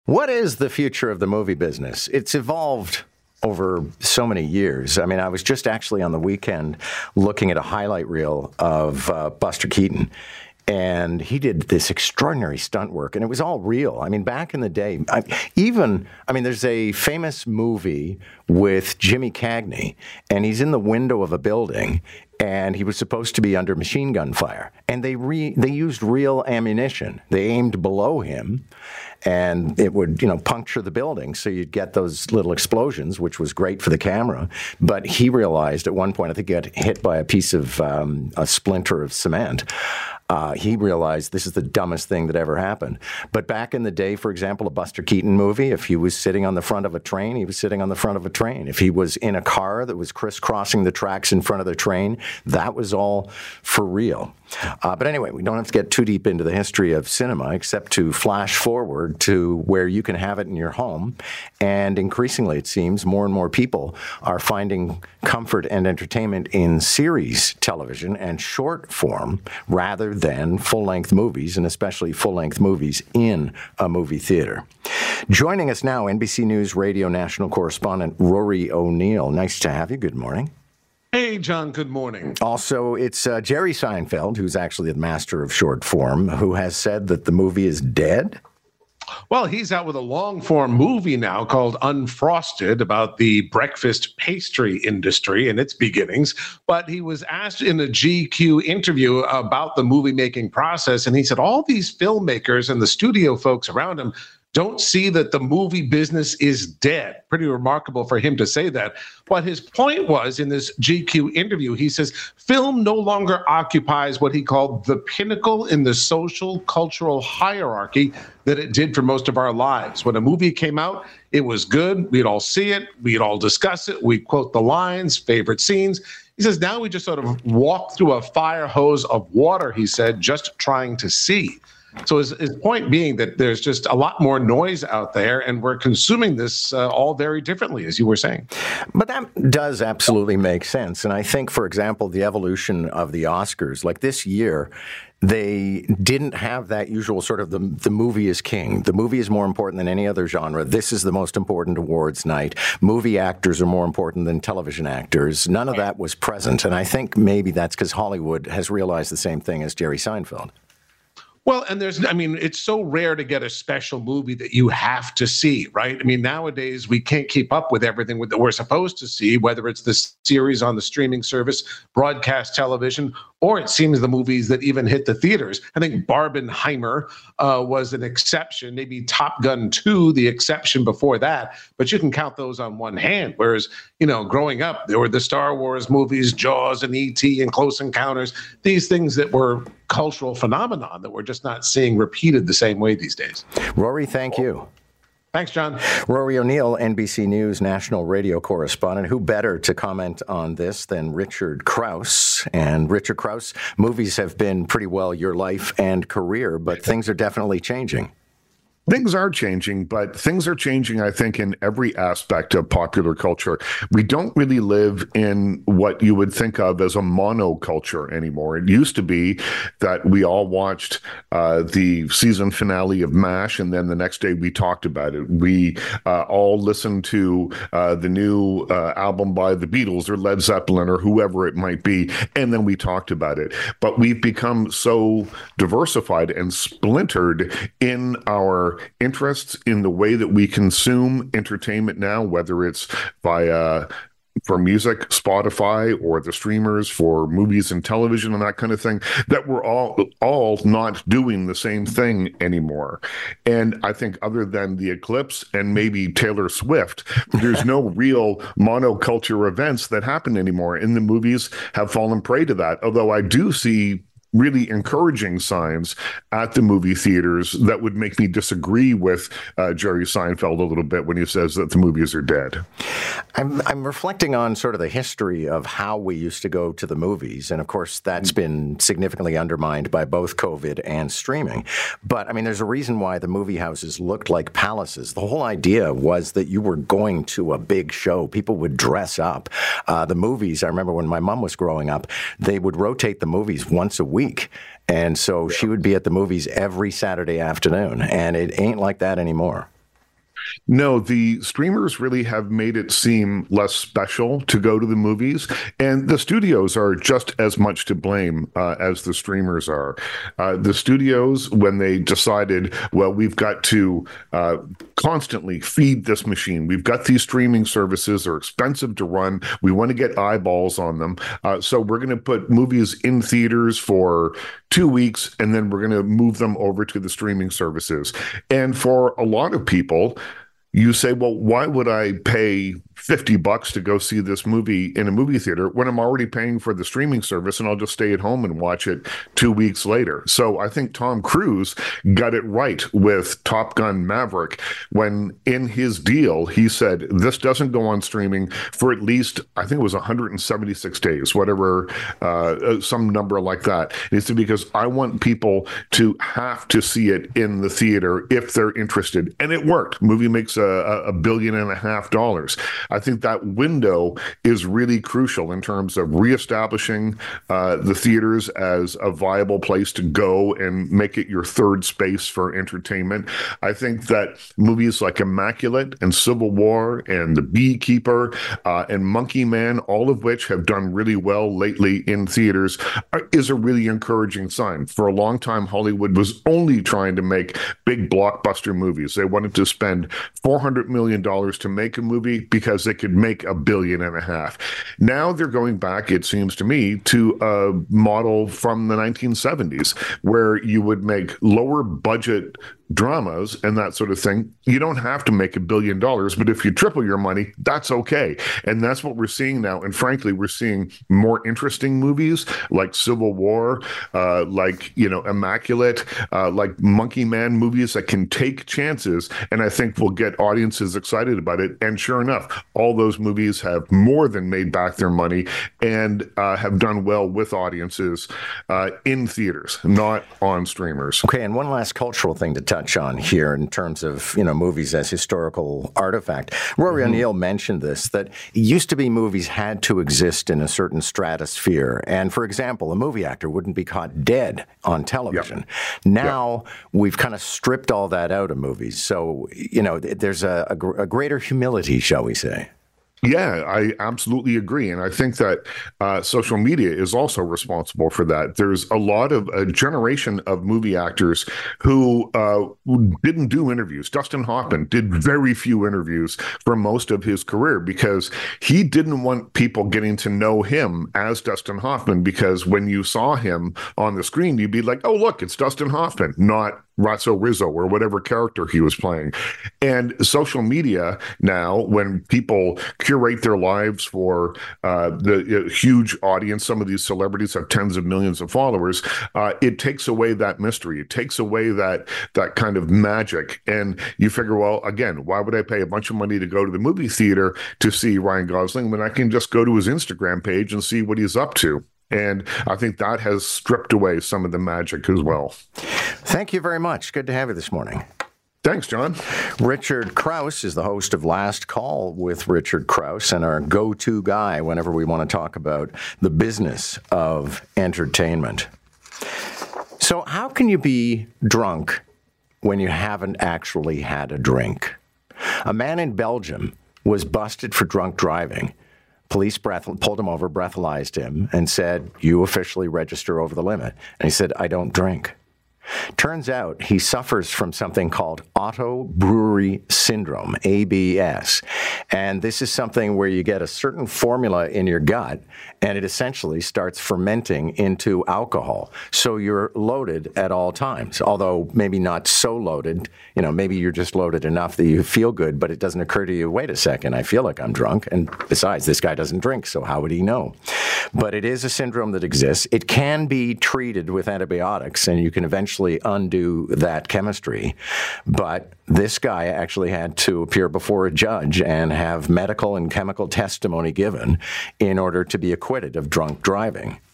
What is the future of the movie business? It's evolved over so many years. I mean, I was just actually on the weekend looking at a highlight reel of Buster Keaton. And he did this extraordinary stunt work, and it was all real. I mean, back in the day, there's a famous movie with Jimmy Cagney, and he's in the window of a building, and he was supposed to be under machine gun fire. And they used real ammunition. They aimed below him, and it would, puncture the building. So you'd get those little explosions, which was great for the camera. But he realized at one point, I think he got hit by a piece of a splinter of cement. He realized this is the dumbest thing that ever happened. But back in the day, for example, a Buster Keaton movie, if he was sitting on the front of a train, he was sitting on the front of a train. If he was in a car that was crisscrossing the tracks in front of the train, that was all for real. But anyway, we don't have to get too deep into the history of cinema, except to flash forward to where you can have it in your home. And increasingly, it seems, more and more people are finding comfort and entertainment in series television and short form rather than full-length movies, and especially full-length movies in a movie theater. Joining us now, NBC News Radio national correspondent Rory O'Neill. Nice to have you. Good morning. Hey, John, good morning. Also, it's Jerry Seinfeld, who's actually the master of short form, who has said that the movie is dead. Well, he's out with a long-form movie now called Unfrosted about the breakfast pastry industry and its beginnings. But he was asked in a GQ interview about the movie-making process, and he said all these filmmakers and the studio folks around him don't see that the movie business is dead. Pretty remarkable for him to say that. What his point was in this GQ interview, he says, film no longer occupies what he called the pinnacle in the social cultural hierarchy that it did for most of our lives. When a movie came out, it was good. We'd all see it. We'd all discuss it. We'd quote the lines, favorite scenes. He says, now we just sort of walk through a fire hose of water, he said, just trying to see. So his point being that there's just a lot more noise out there, and we're consuming this all very differently, as you were saying. But that does absolutely make sense. And I think, for example, the evolution of the Oscars, like this year, they didn't have that usual sort of the movie is king. The movie is more important than any other genre. This is the most important awards night. Movie actors are more important than television actors. None of that was present. And I think maybe that's because Hollywood has realized the same thing as Jerry Seinfeld. Well, and it's so rare to get a special movie that you have to see, right? I mean, nowadays we can't keep up with everything that we're supposed to see, whether it's the series on the streaming service, broadcast television, or it seems the movies that even hit the theaters. I think Barbenheimer was an exception, maybe Top Gun 2, the exception before that, but you can count those on one hand. Whereas, growing up, there were the Star Wars movies, Jaws and E.T. and Close Encounters, these things that were cultural phenomenon that we're just not seeing repeated the same way these days. Rory, thank you. Thanks, John. Rory O'Neill, NBC News national radio correspondent. Who better to comment on this than Richard Crouse? And Richard Crouse, movies have been pretty well your life and career, but things are definitely changing. Things are changing, but things are changing, I think, in every aspect of popular culture. We don't really live in what you would think of as a monoculture anymore. It used to be that we all watched the season finale of MASH, and then the next day we talked about it. We all listened to the new album by the Beatles or Led Zeppelin or whoever it might be, and then we talked about it. But we've become so diversified and splintered in our interests, in the way that we consume entertainment now, whether it's via for music, Spotify, or the streamers for movies and television and that kind of thing, that we're all not doing the same thing anymore. And I think other than the eclipse and maybe Taylor Swift, there's no real monoculture events that happen anymore. And the movies have fallen prey to that. Although I do see really encouraging signs at the movie theaters that would make me disagree with Jerry Seinfeld a little bit when he says that the movies are dead. I'm reflecting on sort of the history of how we used to go to the movies. And of course, that's been significantly undermined by both COVID and streaming. But I mean, there's a reason why the movie houses looked like palaces. The whole idea was that you were going to a big show. People would dress up. The movies, I remember when my mom was growing up, they would rotate the movies once a week. And so she would be at the movies every Saturday afternoon, and it ain't like that anymore. No, the streamers really have made it seem less special to go to the movies, and the studios are just as much to blame as the streamers are. The studios, when they decided, well, we've got to constantly feed this machine. We've got these streaming services, they're expensive to run. We want to get eyeballs on them. So we're going to put movies in theaters for 2 weeks, and then we're going to move them over to the streaming services. And for a lot of people, you say, well, why would I pay $50 to go see this movie in a movie theater when I'm already paying for the streaming service and I'll just stay at home and watch it 2 weeks later? So I think Tom Cruise got it right with Top Gun Maverick when in his deal, he said, this doesn't go on streaming for at least, I think it was 176 days, whatever, some number like that. He said, because I want people to have to see it in the theater if they're interested. And it worked. Movie makes $1.5 billion. I think that window is really crucial in terms of reestablishing the theaters as a viable place to go and make it your third space for entertainment. I think that movies like Immaculate and Civil War and The Beekeeper and Monkey Man, all of which have done really well lately in theaters, is a really encouraging sign. For a long time, Hollywood was only trying to make big blockbuster movies. They wanted to spend $400 million to make a movie because they could make $1.5 billion. Now they're going back, it seems to me, to a model from the 1970s where you would make lower budget dramas and that sort of thing. You don't have to make $1 billion, but if you triple your money, that's okay. And that's what we're seeing now. And frankly, we're seeing more interesting movies like Civil War, like, Immaculate, like Monkey Man, movies that can take chances. And I think will get audiences excited about it. And sure enough, all those movies have more than made back their money and have done well with audiences in theaters, not on streamers. Okay, and one last cultural thing to touch on here in terms of, movies as historical artifact. Rory O'Neill mentioned this, that it used to be movies had to exist in a certain stratosphere. And for example, a movie actor wouldn't be caught dead on television. Now we've kind of stripped all that out of movies. So, there's a greater humility, shall we say. Yeah, I absolutely agree. And I think that social media is also responsible for that. There's a generation of movie actors who didn't do interviews. Dustin Hoffman did very few interviews for most of his career because he didn't want people getting to know him as Dustin Hoffman, because when you saw him on the screen, you'd be like, oh, look, it's Dustin Hoffman, not Ratso Rizzo or whatever character he was playing. And social media now, when people curate their lives for the huge audience, some of these celebrities have tens of millions of followers, it takes away that mystery. It takes away that kind of magic. And you figure, well, again, why would I pay a bunch of money to go to the movie theater to see Ryan Gosling when I can just go to his Instagram page and see what he's up to? And I think that has stripped away some of the magic as well. Thank you very much. Good to have you this morning. Thanks, John. Richard Crouse is the host of Last Call with Richard Crouse and our go-to guy whenever we want to talk about the business of entertainment. So how can you be drunk when you haven't actually had a drink? A man in Belgium was busted for drunk driving. Police pulled him over, breathalyzed him, and said, you officially register over the limit. And he said, I don't drink. Turns out he suffers from something called auto-brewery syndrome, ABS. And this is something where you get a certain formula in your gut, and it essentially starts fermenting into alcohol. So you're loaded at all times, although maybe not so loaded. Maybe you're just loaded enough that you feel good, but it doesn't occur to you, wait a second, I feel like I'm drunk. And besides, this guy doesn't drink, so how would he know? But it is a syndrome that exists. It can be treated with antibiotics, and you can eventually undo that chemistry. But this guy actually had to appear before a judge and have medical and chemical testimony given in order to be acquitted of drunk driving.